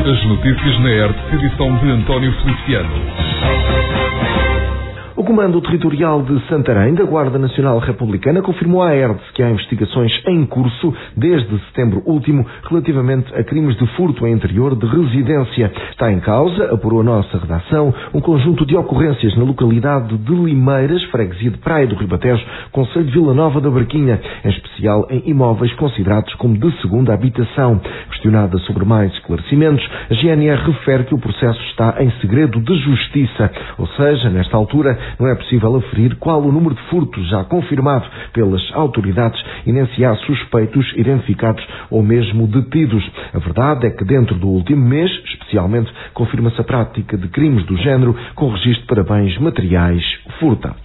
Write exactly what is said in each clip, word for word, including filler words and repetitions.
As notícias na R T C, edição de António Feliciano. O Comando Territorial de Santarém, da Guarda Nacional Republicana, confirmou à R T C que há investigações em curso desde setembro último relativamente a crimes de furto em interior de residência. Está em causa, apurou a nossa redação, um conjunto de ocorrências na localidade de Limeiras, freguesia de Praia do Ribatejo, concelho de Vila Nova da Barquinha, em especial em imóveis considerados como de segunda habitação. Questionada sobre mais esclarecimentos, a G N R refere que o processo está em segredo de justiça, ou seja, nesta altura não é possível aferir qual o número de furtos já confirmado pelas autoridades e nem se há suspeitos identificados ou mesmo detidos. A verdade é que dentro do último mês, especialmente, confirma-se a prática de crimes do género com registro para bens materiais furtados.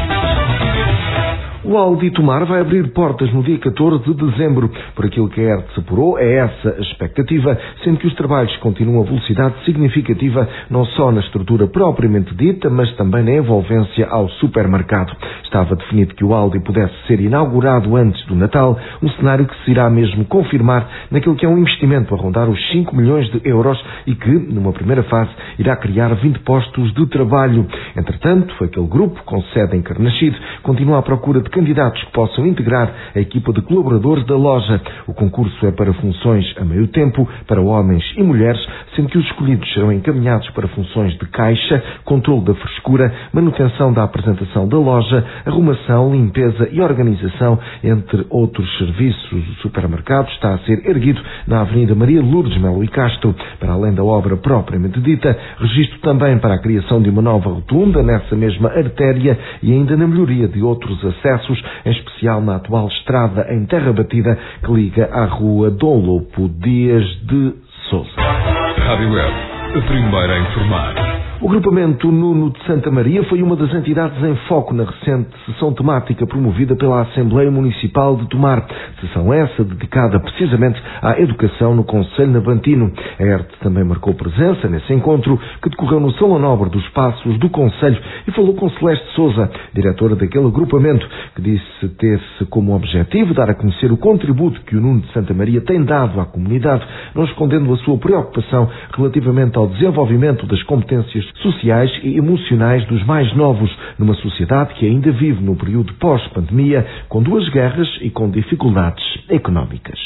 O Aldi Tomar vai abrir portas no dia catorze de dezembro. Por aquilo que a R T C apurou, é essa a expectativa, sendo que os trabalhos continuam a velocidade significativa não só na estrutura propriamente dita, mas também na envolvência ao supermercado. Estava definido que o Aldi pudesse ser inaugurado antes do Natal, um cenário que se irá mesmo confirmar naquilo que é um investimento a rondar os cinco milhões de euros e que, numa primeira fase, irá criar vinte postos de trabalho. Entretanto, aquele grupo, com sede em Carnaxide, continua à procura de candidatos que possam integrar a equipa de colaboradores da loja. O concurso é para funções a meio tempo, para homens e mulheres, sendo que os escolhidos serão encaminhados para funções de caixa, controle da frescura, manutenção da apresentação da loja, arrumação, limpeza e organização, entre outros serviços. O supermercado está a ser erguido na Avenida Maria Lourdes Melo e Castro. Para além da obra propriamente dita, registro também para a criação de uma nova rotunda nessa mesma artéria e ainda na melhoria de outros acessos, em especial na atual estrada em terra batida que liga à rua Dom Lopo Dias de Sousa. Rádio Web, a primeira a informar. O Agrupamento Nuno de Santa Maria foi uma das entidades em foco na recente sessão temática promovida pela Assembleia Municipal de Tomar. Sessão essa dedicada precisamente à educação no concelho navantino. A R T também marcou presença nesse encontro que decorreu no Salão Nobre dos Passos do concelho e falou com Celeste Sousa, diretora daquele agrupamento, que disse ter-se como objetivo dar a conhecer o contributo que o Nuno de Santa Maria tem dado à comunidade, não escondendo a sua preocupação relativamente ao desenvolvimento das competências sociais e emocionais dos mais novos, numa sociedade que ainda vive no período pós-pandemia, com duas guerras e com dificuldades económicas.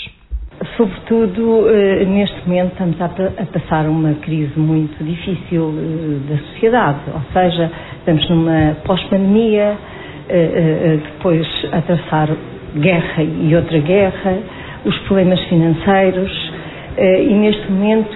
Sobretudo, neste momento estamos a passar uma crise muito difícil da sociedade, ou seja, estamos numa pós-pandemia, depois a atravessar guerra e outra guerra, os problemas financeiros. E neste momento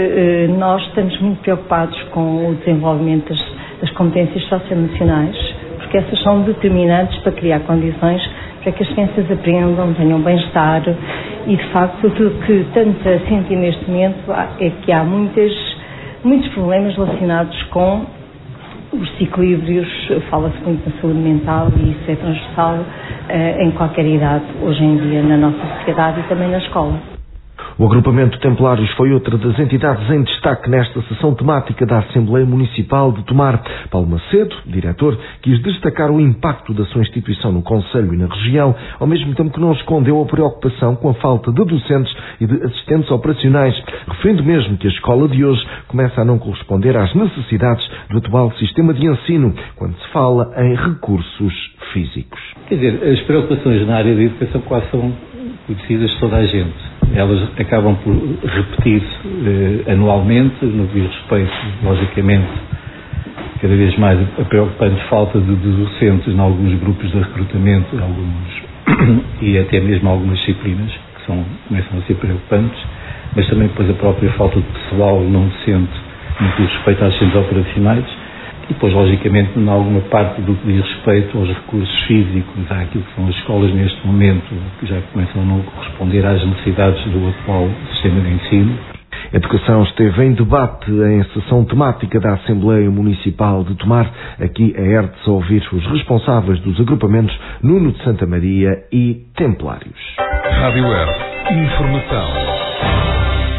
nós estamos muito preocupados com o desenvolvimento das, das competências socioemocionais, porque essas são determinantes para criar condições para que as crianças aprendam, tenham bem-estar e de facto o que tanto a sentir neste momento é que há muitas, muitos problemas relacionados com os desequilíbrios, fala-se muito na saúde mental e isso é transversal em qualquer idade hoje em dia na nossa sociedade e também na escola. O Agrupamento Templários foi outra das entidades em destaque nesta sessão temática da Assembleia Municipal de Tomar. Paulo Macedo, diretor, quis destacar o impacto da sua instituição no concelho e na região, ao mesmo tempo que não escondeu a preocupação com a falta de docentes e de assistentes operacionais, referindo mesmo que a escola de hoje começa a não corresponder às necessidades do atual sistema de ensino, quando se fala em recursos físicos. Quer dizer, as preocupações na área da educação quase são conhecidas de toda a gente. Elas acabam por repetir-se eh, anualmente, no que diz respeito, logicamente, cada vez mais a preocupante falta de, de docentes em alguns grupos de recrutamento, alguns, e até mesmo algumas disciplinas, que são, começam a ser preocupantes, mas também depois a própria falta de pessoal não docente no que diz respeito às ciências operacionais, e depois, logicamente, em alguma parte do que diz respeito aos recursos físicos, àquilo que são as escolas neste momento, que já começam a não corresponder às necessidades do atual sistema de ensino. A educação esteve em debate em sessão temática da Assembleia Municipal de Tomar. Aqui a R T C a ouvir os responsáveis dos agrupamentos Nuno de Santa Maria e Templários. Rádio Web, informação.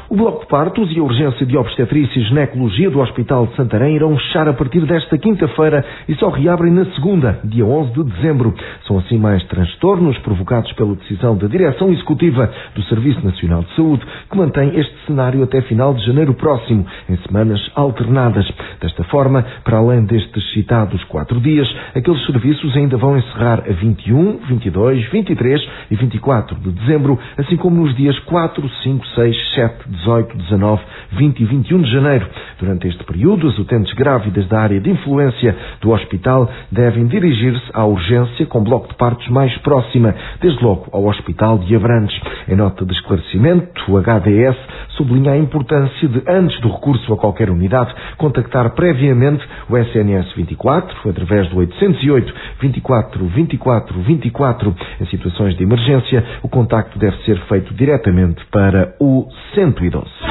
O bloco de partos e a urgência de obstetrícia e ginecologia do Hospital de Santarém irão fechar a partir desta quinta-feira e só reabrem na segunda, dia onze de dezembro. São assim mais transtornos provocados pela decisão da Direção Executiva do Serviço Nacional de Saúde, que mantém este cenário até final de janeiro próximo, em semanas alternadas. Desta forma, para além destes citados quatro dias, aqueles serviços ainda vão encerrar a vinte e um, vinte e dois, vinte e três e vinte e quatro de dezembro, assim como nos dias quatro, cinco, seis, sete, dezoito, dezanove, vinte e vinte e um de janeiro. Durante este período, as utentes grávidas da área de influência do hospital devem dirigir-se à urgência com bloco de partos mais próxima, desde logo ao Hospital de Abrantes. Em nota de esclarecimento, o H D S sublinha a importância de, antes do recurso a qualquer unidade, contactar previamente o S N S vinte e quatro, através do oitocentos e oito, vinte e quatro, vinte e quatro, vinte e quatro. Em situações de emergência, o contacto deve ser feito diretamente para o cento e doze.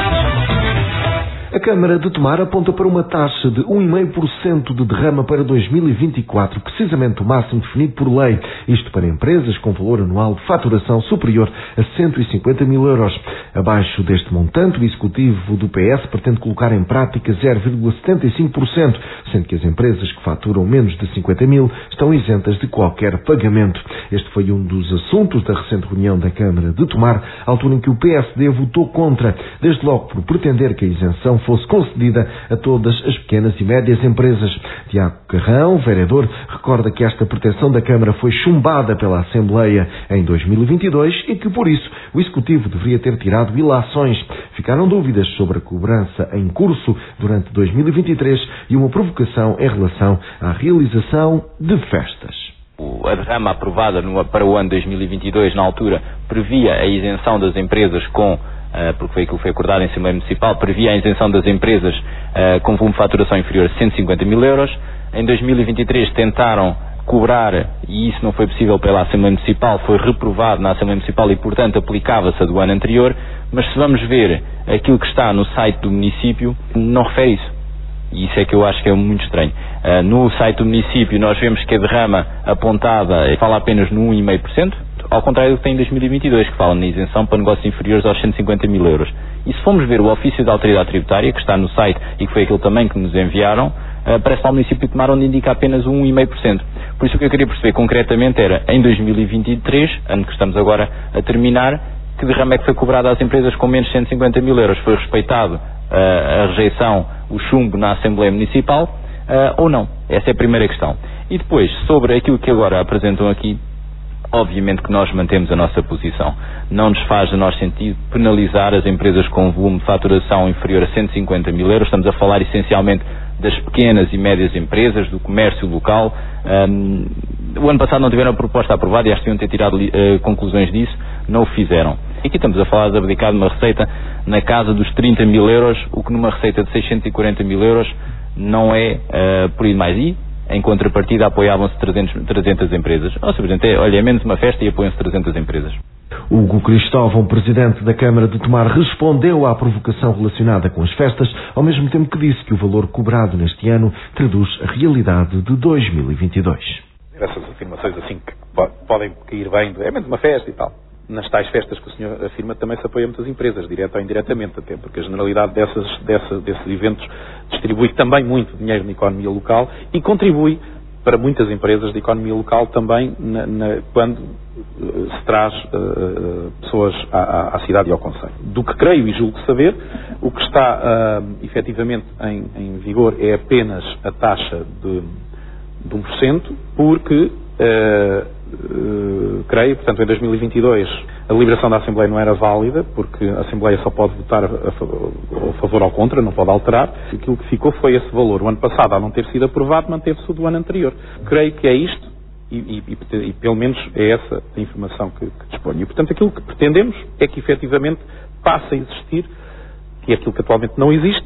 A Câmara de Tomar aponta para uma taxa de um vírgula cinco por cento de derrama para dois mil e vinte e quatro, precisamente o máximo definido por lei. Isto para empresas com valor anual de faturação superior a cento e cinquenta mil euros. Abaixo deste montante, o Executivo do P S pretende colocar em prática zero vírgula setenta e cinco por cento, sendo que as empresas que faturam menos de cinquenta mil estão isentas de qualquer pagamento. Este foi um dos assuntos da recente reunião da Câmara de Tomar, altura em que o P S D votou contra, desde logo por pretender que a isenção fosse concedida a todas as pequenas e médias empresas. Tiago Carrão, vereador, recorda que esta pretensão da Câmara foi chumbada pela Assembleia em dois mil e vinte e dois e que, por isso, o Executivo deveria ter tirado ilações. Ficaram dúvidas sobre a cobrança em curso durante dois mil e vinte e três e uma provocação em relação à realização de festas. A derrama aprovada no, para o ano dois mil e vinte e dois, na altura, previa a isenção das empresas com porque foi aquilo que foi acordado em Assembleia Municipal, previa a isenção das empresas uh, com volume de faturação inferior a cento e cinquenta mil euros. Em dois mil e vinte e três tentaram cobrar, e isso não foi possível pela Assembleia Municipal, foi reprovado na Assembleia Municipal e, portanto, aplicava-se a do ano anterior. Mas se vamos ver aquilo que está no site do município, não refere isso. E isso é que eu acho que é muito estranho. Uh, no site do município nós vemos que a derrama apontada fala apenas no um vírgula cinco por cento, ao contrário do que tem em dois mil e vinte e dois, que fala na isenção para negócios inferiores aos cento e cinquenta mil euros. E se formos ver o ofício da Autoridade Tributária, que está no site e que foi aquilo também que nos enviaram, uh, parece lá o município de Tomar onde indica apenas um vírgula cinco por cento. Por isso o que eu queria perceber concretamente era, em dois mil e vinte e três, ano que estamos agora a terminar, que derrama é que foi cobrada às empresas com menos de cento e cinquenta mil euros? Foi respeitado uh, a rejeição, o chumbo na Assembleia Municipal, uh, ou não? Essa é a primeira questão. E depois, sobre aquilo que agora apresentam aqui, obviamente que nós mantemos a nossa posição. Não nos faz, no nosso sentido, penalizar as empresas com volume de faturação inferior a cento e cinquenta mil euros. Estamos a falar essencialmente das pequenas e médias empresas, do comércio local. Um, o ano passado não tiveram a proposta aprovada e acho que iam ter tirado uh, conclusões disso, não o fizeram. E aqui estamos a falar de abdicar de uma receita na casa dos trinta mil euros, o que numa receita de seiscentos e quarenta mil euros não é uh, por aí mais. E, em contrapartida, apoiavam-se trezentas empresas. Ou seja, é, olha, é menos uma festa e apoiam-se trezentas empresas. Hugo Cristóvão, presidente da Câmara de Tomar, respondeu à provocação relacionada com as festas, ao mesmo tempo que disse que o valor cobrado neste ano traduz a realidade de dois mil e vinte e dois. Essas afirmações assim que podem cair bem, é menos uma festa e tal. Nas tais festas que o senhor afirma também se apoia muitas empresas, direta ou indiretamente até, porque a generalidade dessas, dessas, desses eventos distribui também muito dinheiro na economia local e contribui para muitas empresas de economia local também na, na, quando uh, se traz uh, pessoas à, à cidade e ao concelho. Do que creio e julgo saber, o que está uh, efetivamente em, em vigor é apenas a taxa de, de um por cento, porque uh, Uh, creio, portanto, em dois mil e vinte e dois a deliberação da Assembleia não era válida, porque a Assembleia só pode votar a, a, a favor ou contra, não pode alterar. Aquilo que ficou foi esse valor. O ano passado, ao não ter sido aprovado, manteve-se o do ano anterior. Creio que é isto, e, e, e, e pelo menos é essa a informação que, que disponho. E, portanto, aquilo que pretendemos é que, efetivamente, passe a existir, que é aquilo que atualmente não existe,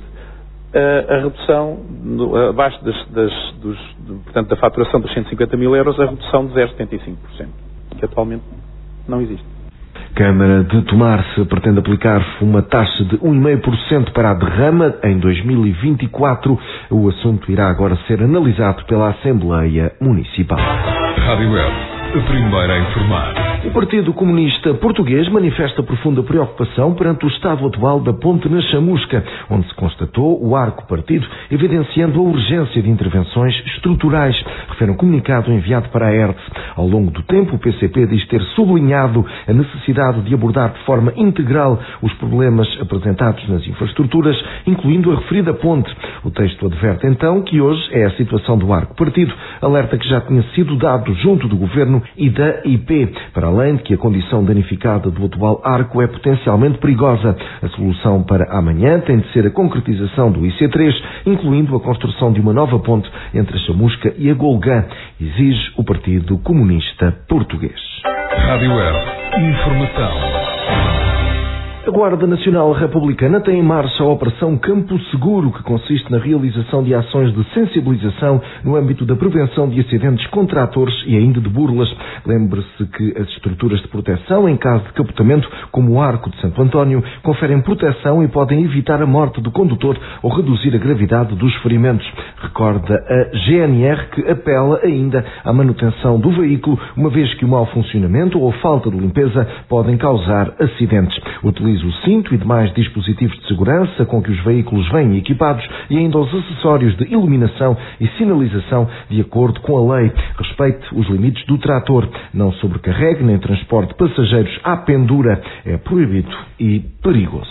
a redução, abaixo das, das, dos, portanto, da faturação dos cento e cinquenta mil euros, a redução de zero vírgula setenta e cinco por cento, que atualmente não existe. Câmara de Tomar se pretende aplicar uma taxa de um vírgula cinco por cento para a derrama em dois mil e vinte e quatro. O assunto irá agora ser analisado pela Assembleia Municipal. Rádio Web. a primeira a informar. O Partido Comunista Português manifesta profunda preocupação perante o estado atual da ponte na Chamusca, onde se constatou o arco partido, evidenciando a urgência de intervenções estruturais, refere um comunicado enviado para a E R T S. Ao longo do tempo, o P C P diz ter sublinhado a necessidade de abordar de forma integral os problemas apresentados nas infraestruturas, incluindo a referida ponte. O texto adverte então que hoje é a situação do arco partido, alerta que já tinha sido dado junto do Governo e da I P, para além de que a condição danificada do atual arco é potencialmente perigosa. A solução para amanhã tem de ser a concretização do I C três, incluindo a construção de uma nova ponte entre a Chamusca e a Golgã, exige o Partido Comunista Português. Rádio R, informação. A Guarda Nacional Republicana tem em marcha a Operação Campo Seguro, que consiste na realização de ações de sensibilização no âmbito da prevenção de acidentes com tratores e ainda de burlas. Lembre-se que as estruturas de proteção, em caso de capotamento, como o Arco de Santo António, conferem proteção e podem evitar a morte do condutor ou reduzir a gravidade dos ferimentos. Recorda a G N R que apela ainda à manutenção do veículo, uma vez que o mau funcionamento ou falta de limpeza podem causar acidentes. Utilize o cinto e demais dispositivos de segurança com que os veículos vêm equipados e ainda os acessórios de iluminação e sinalização de acordo com a lei. Respeite os limites do trator. Não sobrecarregue nem transporte passageiros à pendura. É proibido e perigoso.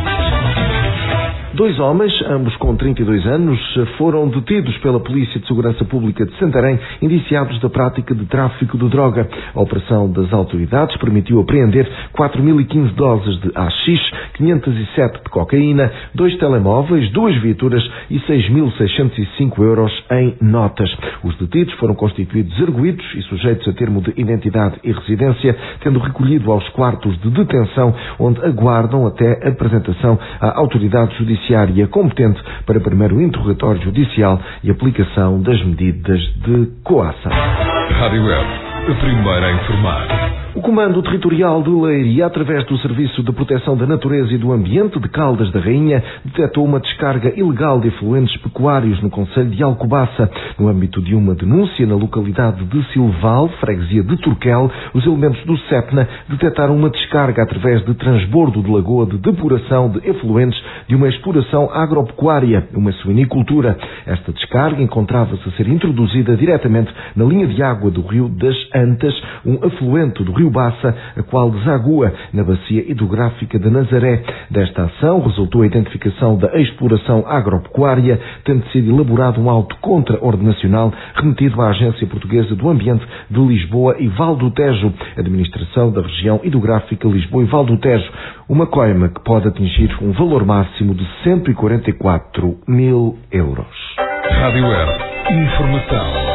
Dois homens, ambos com trinta e dois anos, foram detidos pela Polícia de Segurança Pública de Santarém, indiciados da prática de tráfico de droga. A operação das autoridades permitiu apreender quatro mil e quinze doses de haxixe, quinhentos e sete de cocaína, dois telemóveis, duas viaturas e seis mil seiscentos e cinco euros em notas. Os detidos foram constituídos arguidos e sujeitos a termo de identidade e residência, tendo recolhido aos quartos de detenção, onde aguardam até a apresentação à autoridade judiciária competente para primeiro interrogatório judicial e aplicação das medidas de coação. Rádio R, a primeira a informar. O Comando Territorial de Leiria, através do Serviço de Proteção da Natureza e do Ambiente de Caldas da Rainha, detectou uma descarga ilegal de efluentes pecuários no concelho de Alcobaça. No âmbito de uma denúncia na localidade de Silval, freguesia de Turquel, os elementos do SEPNA detectaram uma descarga através de transbordo de lagoa de depuração de efluentes de uma exploração agropecuária, uma suinicultura. Esta descarga encontrava-se a ser introduzida diretamente na linha de água do Rio das Antas, um afluente do Rio Baça, a qual desagua na bacia hidrográfica de Nazaré. Desta ação resultou a identificação da exploração agropecuária, tendo sido elaborado um auto contra-ordenacional remetido à Agência Portuguesa do Ambiente de Lisboa e Val do Tejo, Administração da Região Hidrográfica Lisboa e Val do Tejo, uma coima que pode atingir um valor máximo de cento e quarenta e quatro mil euros. Rádio R, informação.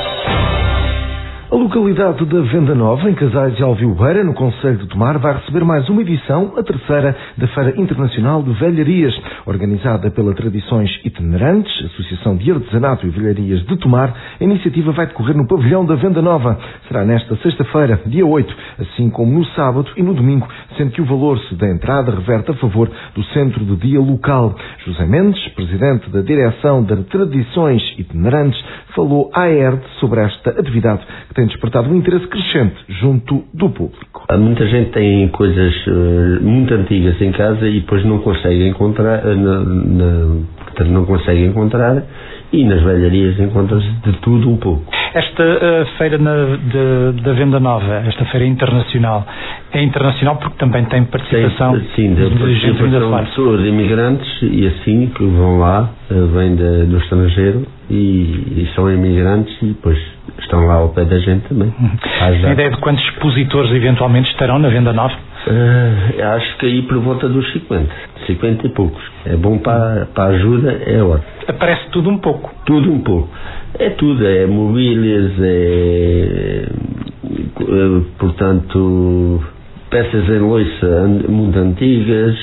A localidade da Venda Nova, em Casais de Alvioeira, no concelho de Tomar, vai receber mais uma edição, a terceira, da Feira Internacional de Velharias, organizada pela Tradições Itinerantes, Associação de Artesanato e Velharias de Tomar. A iniciativa vai decorrer no pavilhão da Venda Nova. Será nesta sexta-feira, dia oito, assim como no sábado e no domingo, sendo que o valor da entrada reverte a favor do Centro de Dia Local. José Mendes, presidente da Direção de Tradições Itinerantes, falou à E R T sobre esta atividade que tem despertado um interesse crescente junto do público. Muita gente tem coisas uh, muito antigas em casa e depois não consegue encontrar, uh, na, na, portanto não consegue encontrar, e nas velharias encontra-se de tudo um pouco. Esta uh, feira na, de, da Venda Nova, esta feira internacional, é internacional porque também tem participação, tem, sim, de, de participação de pessoas imigrantes e assim que vão lá, uh, vêm de, do estrangeiro e, e são imigrantes e depois estão lá ao pé da gente também. Uhum. A ideia de quantos expositores eventualmente estarão na Venda Nova? Uh, acho que aí por volta dos cinquenta, cinquenta e poucos. É bom para, para a ajuda, é ótimo. Aparece tudo um pouco? Tudo um pouco. É tudo, é mobílias, é, é portanto, peças em loiça muito antigas,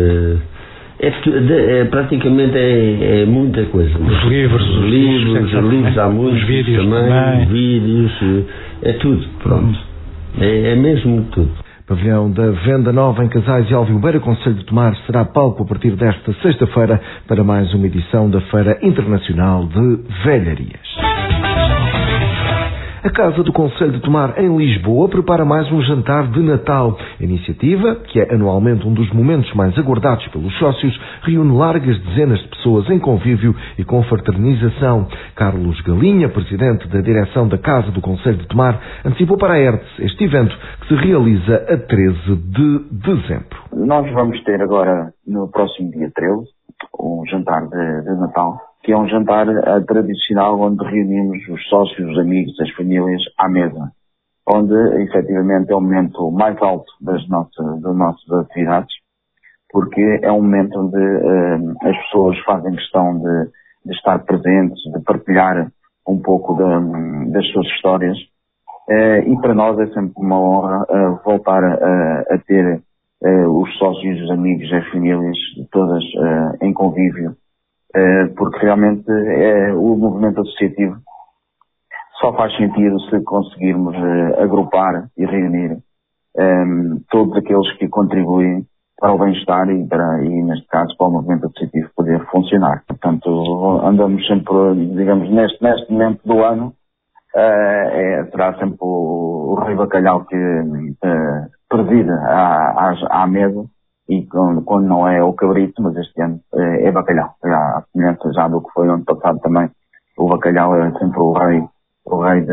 é, é, é praticamente é, é muita coisa. Os livros, os, os livros, livros, os livros há muitos, os vídeos também, também. vídeos, é tudo, pronto. É, é mesmo tudo. Pavilhão da Venda Nova, em Casais de Alvioeira, concelho de Tomar, será palco a partir desta sexta-feira para mais uma edição da Feira Internacional de Velharias. A Casa do Conselho de Tomar, em Lisboa, prepara mais um jantar de Natal. A iniciativa, que é anualmente um dos momentos mais aguardados pelos sócios, reúne largas dezenas de pessoas em convívio e com fraternização. Carlos Galinha, presidente da direção da Casa do Conselho de Tomar, antecipou para a E R T S este evento, que se realiza a treze de dezembro. Nós vamos ter agora, no próximo dia treze, um jantar de, de Natal, que é um jantar uh, tradicional onde reunimos os sócios, os amigos, as famílias à mesa, onde efetivamente é o momento mais alto das nossas, das nossas atividades, porque é um momento onde uh, as pessoas fazem questão de, de estar presentes, de partilhar um pouco de, das suas histórias, uh, e para nós é sempre uma honra uh, voltar a, a ter uh, os sócios, os amigos, as famílias, todas uh, em convívio, porque realmente é, o movimento associativo só faz sentido se conseguirmos uh, agrupar e reunir um, todos aqueles que contribuem para o bem-estar e, para, e, neste caso, para o movimento associativo poder funcionar. Portanto, andamos sempre, digamos, neste, neste momento do ano, uh, é, será sempre o, o Rei Bacalhau que uh, preside à, à, à mesa. E quando, quando não é o cabrito, mas este ano é, é bacalhau. A semelhança já do que foi ano passado também, o bacalhau é sempre o rei, o rei de,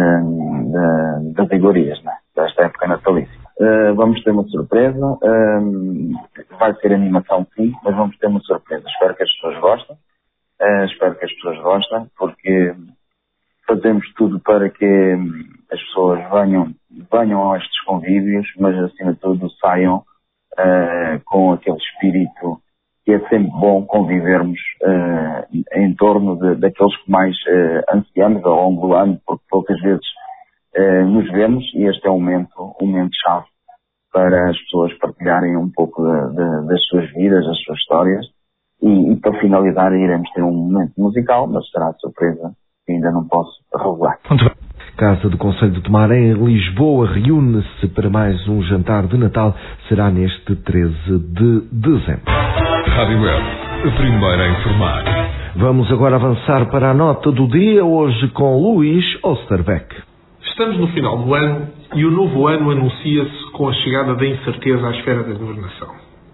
de, das iguarias, né? Desta época natalícia. Uh, vamos ter uma surpresa, uh, vai ser animação sim, mas vamos ter uma surpresa. Espero que as pessoas gostem, uh, espero que as pessoas gostem, porque fazemos tudo para que as pessoas venham, venham a estes convívios, mas acima de tudo saiam Uh, com aquele espírito que é sempre bom convivermos uh, em torno de, daqueles que mais uh, ansiamos ao longo do ano, porque poucas vezes uh, nos vemos e este é um momento, um momento chave para as pessoas partilharem um pouco de, de, das suas vidas, das suas histórias e, e para finalizar iremos ter um momento musical, mas será de surpresa que ainda não posso revelar. Muito bem. Casa do Conselho de Tomar, em Lisboa, reúne-se para mais um jantar de Natal. Será neste treze de dezembro. Rádio Web, a primeira a informar. Vamos agora avançar para a nota do dia, hoje com Luís Osterbeck. Estamos no final do ano e o novo ano anuncia-se com a chegada da incerteza à esfera da governação.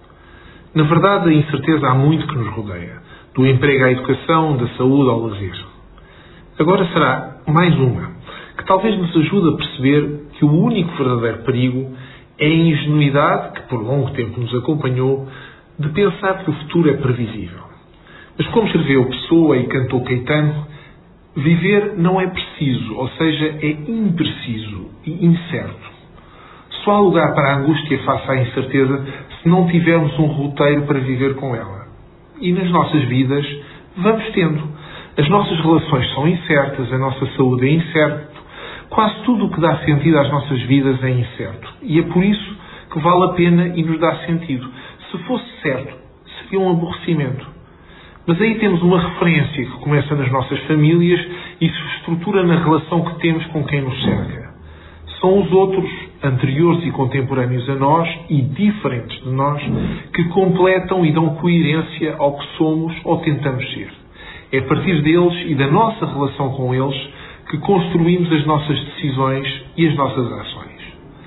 Na verdade, a incerteza há muito que nos rodeia, do emprego à educação, da saúde ao lazer. Agora será mais uma, que talvez nos ajude a perceber que o único verdadeiro perigo é a ingenuidade, que por longo tempo nos acompanhou, de pensar que o futuro é previsível. Mas como escreveu Pessoa e cantou Caetano, viver não é preciso, ou seja, é impreciso e incerto. Só há lugar para a angústia face à incerteza se não tivermos um roteiro para viver com ela. E nas nossas vidas vamos tendo. As nossas relações são incertas, a nossa saúde é incerta, quase tudo o que dá sentido às nossas vidas é incerto. E é por isso que vale a pena e nos dá sentido. Se fosse certo, seria um aborrecimento. Mas aí temos uma referência que começa nas nossas famílias e se estrutura na relação que temos com quem nos cerca. São os outros, anteriores e contemporâneos a nós e diferentes de nós, que completam e dão coerência ao que somos ou tentamos ser. É a partir deles e da nossa relação com eles que construímos as nossas decisões e as nossas ações.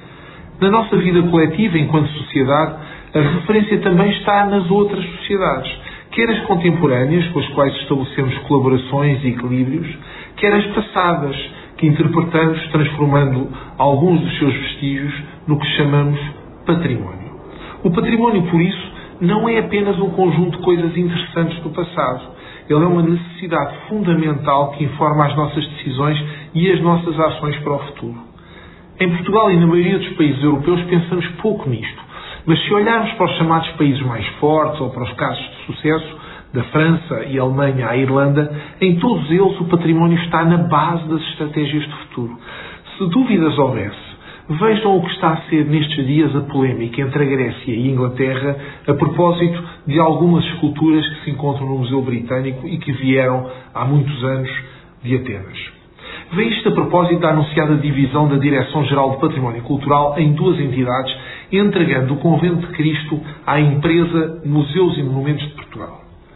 Na nossa vida coletiva, enquanto sociedade, a referência também está nas outras sociedades, quer as contemporâneas, com as quais estabelecemos colaborações e equilíbrios, quer as passadas, que interpretamos transformando alguns dos seus vestígios no que chamamos património. O património, por isso, não é apenas um conjunto de coisas interessantes do passado. Ele é uma necessidade fundamental que informa as nossas decisões e as nossas ações para o futuro. Em Portugal e na maioria dos países europeus pensamos pouco nisto, mas se olharmos para os chamados países mais fortes ou para os casos de sucesso, da França e Alemanha à Irlanda, em todos eles o património está na base das estratégias de futuro. Se dúvidas houvesse, vejam o que está a ser nestes dias a polémica entre a Grécia e a Inglaterra a propósito de algumas esculturas que se encontram no Museu Britânico e que vieram há muitos anos de Atenas. Vem isto a propósito da anunciada divisão da Direção-Geral de Património Cultural em duas entidades, entregando o Convento de Cristo à empresa Museus e Monumentos de Portugal.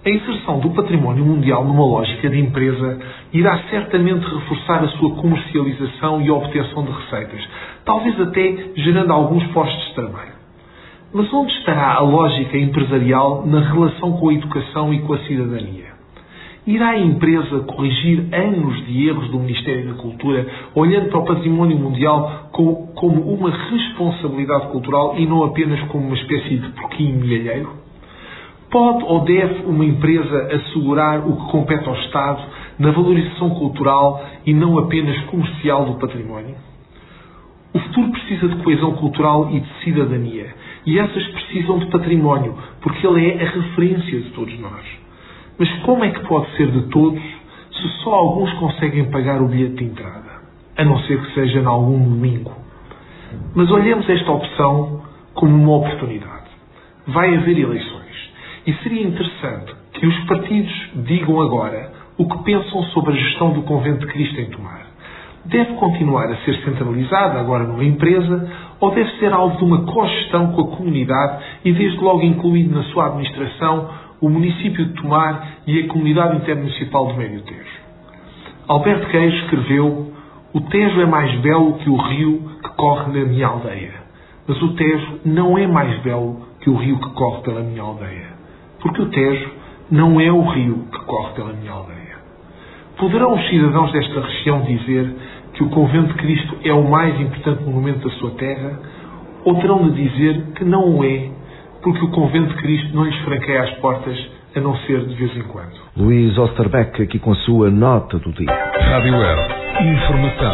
A inserção do património mundial numa lógica de empresa irá certamente reforçar a sua comercialização e a obtenção de receitas, talvez até gerando alguns postos de trabalho. Mas onde estará a lógica empresarial na relação com a educação e com a cidadania? Irá a empresa corrigir anos de erros do Ministério da Cultura, olhando para o património mundial como, como uma responsabilidade cultural e não apenas como uma espécie de porquinho milheiro? Pode ou deve uma empresa assegurar o que compete ao Estado na valorização cultural e não apenas comercial do património? O futuro precisa de coesão cultural e de cidadania, e essas precisam de património, porque ele é a referência de todos nós. Mas como é que pode ser de todos se só alguns conseguem pagar o bilhete de entrada? A não ser que seja em algum domingo. Mas olhemos esta opção como uma oportunidade. Vai haver eleições. E seria interessante que os partidos digam agora o que pensam sobre a gestão do Convento de Cristo em Tomar. Deve continuar a ser centralizada agora numa empresa ou deve ser alvo de uma cogestão com a comunidade e desde logo incluído na sua administração o município de Tomar e a comunidade intermunicipal do Médio Tejo? Alberto Queijo escreveu: o Tejo é mais belo que o rio que corre na minha aldeia. Mas o Tejo não é mais belo que o rio que corre pela minha aldeia. Porque o Tejo não é o rio que corre pela minha aldeia. Poderão os cidadãos desta região dizer que o Convento de Cristo é o mais importante monumento da sua terra? Ou terão de dizer que não o é, porque o Convento de Cristo não lhes franqueia as portas, a não ser de vez em quando? Luís Osterbeck, aqui com a sua nota do dia. Rádio Hertz. Informação.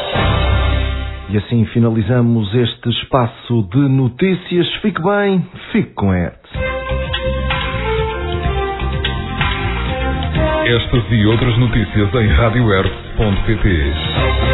E assim finalizamos este espaço de notícias. Fique bem, fique com a Hertz. Estas e outras notícias em rádio hertz ponto pt.